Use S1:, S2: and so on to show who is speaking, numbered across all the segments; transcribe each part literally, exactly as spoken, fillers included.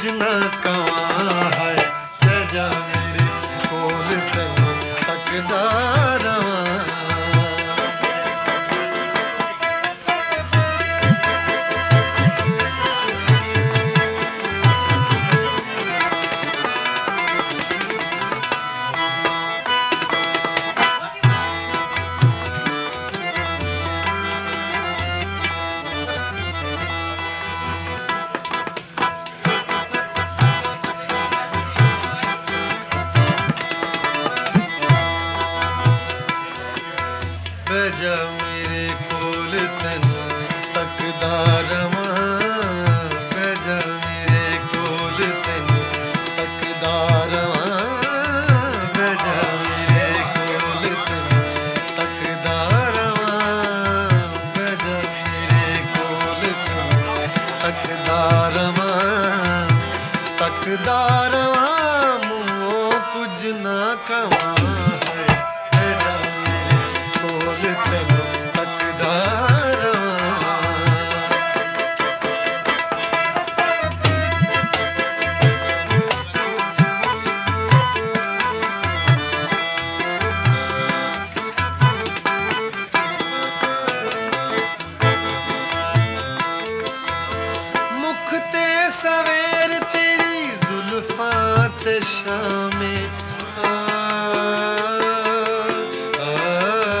S1: ਨਾ ਕਵਾਂ ਹੈ ਬਹਿ ਜਾ ਮੇਰੇ ਕੋਲ ਤੈਨੂੰ ਤੱਕਦਾ ਰਵਾਂ ਬਹਿ ਜਾ ਮੇਰੇ ਕੋਲ ਤੈਨੂੰ ਤੱਕਦਾ ਰਵਾਂ ਬਹਿ ਜਾ ਮੇਰੇ ਕੋਲ ਤੈਨੂੰ ਤੱਕਦਾ ਰਵਾਂ ਬਹਿ ਜਾ ਮੇਰੇ ਕੋਲ ਤੈਨੂੰ ਤੱਕਦਾ ਰਵਾਂ ਬਹਿ ਜਾ ਮੇਰੇ ਕੋਲ ਤੈਨੂੰ ਤੱਕਦਾ ਰਵਾਂ ਤੱਕਦਾ ਰਵਾਂ ਮੂੰਹੋਂ ਕੁਝ ਨਾ ਕਵਾਂ ਸਵੇਰ ਤੇਰੀ ਜ਼ੁਲਫਾਂ ਤੇ ਸ਼ਾਮੇ ਆ, ਆ,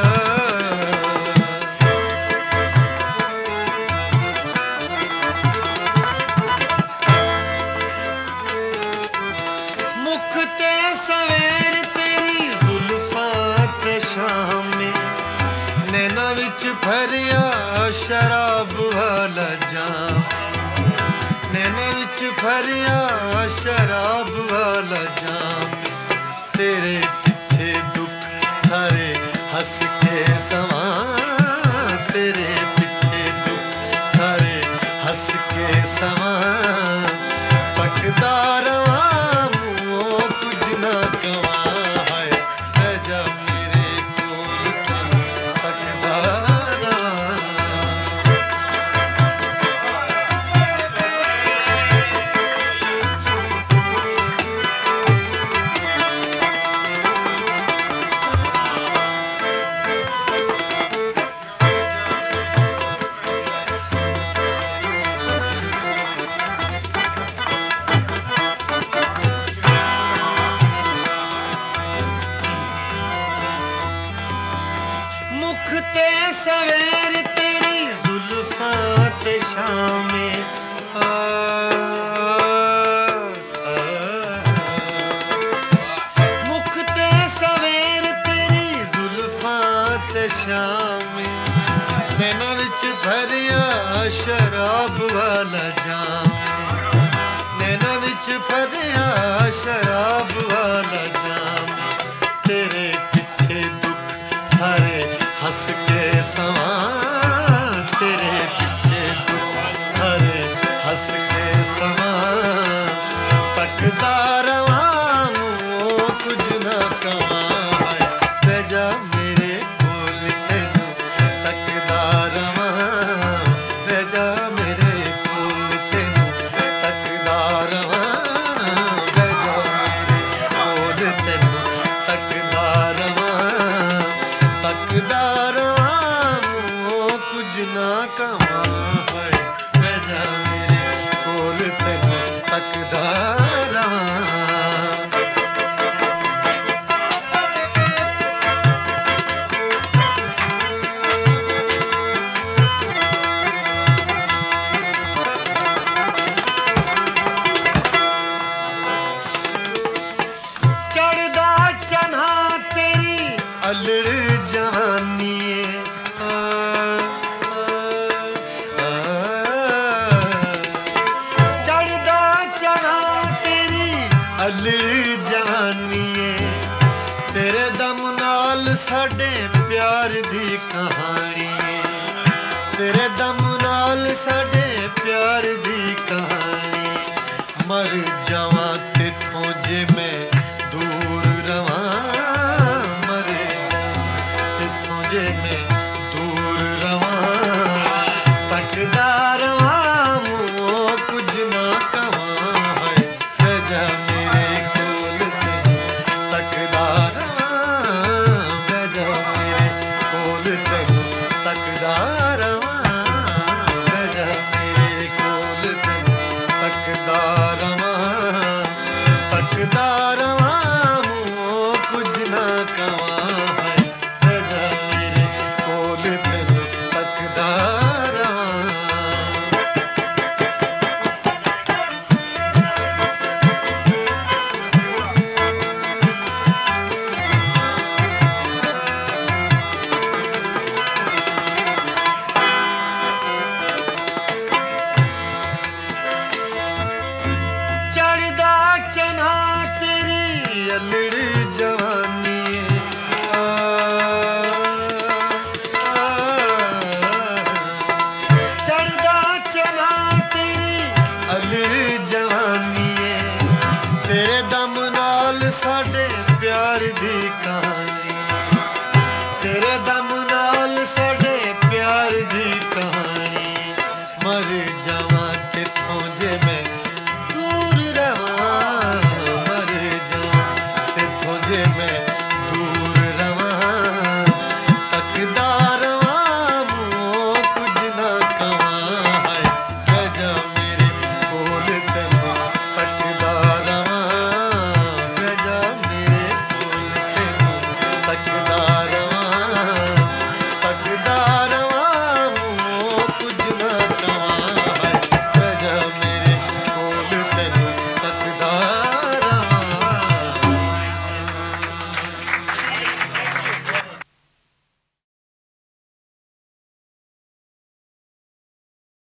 S1: ਮੁਖ ਤੇ ਸਵੇਰ ਤੇਰੀ ਜ਼ੁਲਫਾਂ ਤੇ ਸ਼ਾਮੇ ਨੈਣਾ ਵਿੱਚ ਭਰਿਆ ਸ਼ਰਾਬ ਵਾਲਾ ਜਾਮ ਨੈਣਾ ਵਿੱਚ ਭਰਿਆ ਸ਼ਰਾਬ ਵਾਲਾ ਜਾਮ ਤੇਰੇ ਪਿੱਛੇ ਦੁੱਖ ਸਾਰੇ ਹੱਸ ਕੇ ਸਵਾਂ ਤੇਰੇ ਪਿੱਛੇ ਦੁੱਖ ਸਾਰੇ ਹੱਸ ਕੇ ਸਵਾਂ ਤੱਕਦਾ ਰਵਾਂ ਮੂੰਹੋਂ ਕੁਝ ਨਾ ਕਵਾਂ ਹਾਏ ਬਹਿ ਜਾ ਮੇਰੇ ਕੋਲ ਤੈਨੂੰ ਤੱਕਦਾ ਰਵਾਂ ਮੁਖ ਤੇ ਸਵੇਰ ਤੇਰੀ ਜ਼ੁਲਫਾਂ ਤੇ ਸ਼ਾਮੇ ਆ, ਆ, ਮੁਖ ਤੇ ਸਵੇਰ ਤੇਰੀ ਜ਼ੁਲਫਾਂ ਤੇ ਸ਼ਾਮੇ ਨੈਣਾ ਵਿੱਚ ਭਰਿਆ ਸ਼ਰਾਬ ਵਾਲਾ ਜਾਮ ਨੈਣਾ ਵਿੱਚ ਭਰਿਆ ਸ਼ਰਾਬ ਵਾਲਾ ਜਾਮ ਤੇਰੇ ਪਿੱਛੇ ਦੁੱਖ ਸਾਰੇ ਹੱਸ ਕੇ ਸਵਾਂ ਤੇਰੇ ਪਿੱਛੇ ਦੁੱਖ ਸਾਰੇ ਹੱਸ ਕੇ ਸਵਾਂ ਤੱਕਦਾ ਰਵਾਂ ਮੂੰਹੋਂ ਕੁਝ ਨਾ ਕਵਾਂ ਹਾਏ ਬਹਿ ਜਾ ਮੇਰੇ ਕੋਲ ਤੈਨੂੰ ਤੱਕਦਾ ਰਵਾਂ ਬਹਿ ਜਾ ਮੇਰੇ ਕੋਲ ਤੈਨੂੰ ਤੱਕਦਾ ਰਵਾਂ ਬਹਿ ਜਾ ਮੇਰੇ ਕੋਲ ਤੈਨੂੰ ਤੱਕਦਾ ਰਵਾਂ ਤੱਕਦਾ ਰਵਾਂ ਮੂੰਹੋਂ ਕੁਝ ਨਾ ਕਵਾਂ ਹਾਏ ਬਹਿ ਜਾ ਮੇਰੇ ਕੋਲ ਤੈਨੂੰ ਤੱਕਦਾ ਰਵਾਂ ਚੜ੍ਹਦਾ ਚਨ੍ਹਾ ਤੇਰੀ ਅਲੜ ਜਵਾਨੀ ਆ, ਆ, ਚੜ੍ਹਦਾ ਚਨ੍ਹਾ ਤੇਰੀ ਅਲੜ ਜਵਾਨੀ ਤੇਰੇ ਦਮ ਨਾਲ ਸਾਡੇ ਪਿਆਰ ਦੀ ਕਹਾਣੀ ਤੇਰੇ ਦਮ ਨਾਲ ਸਾਡੇ ਪਿਆਰ ਦੀ ਕਹਾਣੀ ਮਰ ਜਾਵਾਂ ਤੇਥੋਂ ਜੇ ਮੈਂ ਦੂਰ ਰਵਾਂ ਮਰ ਜਾਵਾਂ ਤੇਥੋਂ ਜੇ ਮੈਂ ਦੂਰ ਰਵਾਂ ਤੱਕਦਾ ਰਵਾਂ ਮੂੰਹੋਂ ਕੁਝ ਨਾ ਕਵਾਂ ਹਾਏ ਅਲੜ ਜਵਾਨੀ ਆ, ਚੜਦਾ ਚਨਾ ਤੇਰੀ ਅਲੜ ਜਵਾਨੀ ਏ, ਤੇਰੇ ਦਮ ਨਾਲ ਸਾਡੇ ਪਿਆਰ ਦੀ ਕਹਾਣੀ, ਤੇਰੇ ਦਮ ਨਾਲ ਸਾਡੇ ਪਿਆਰ ਦੀ ਕਹਾਣੀ। ਮਰ ਜਾਵਾਂ ਕਿੱਥੋਂ ਜੇ ਮੈਂ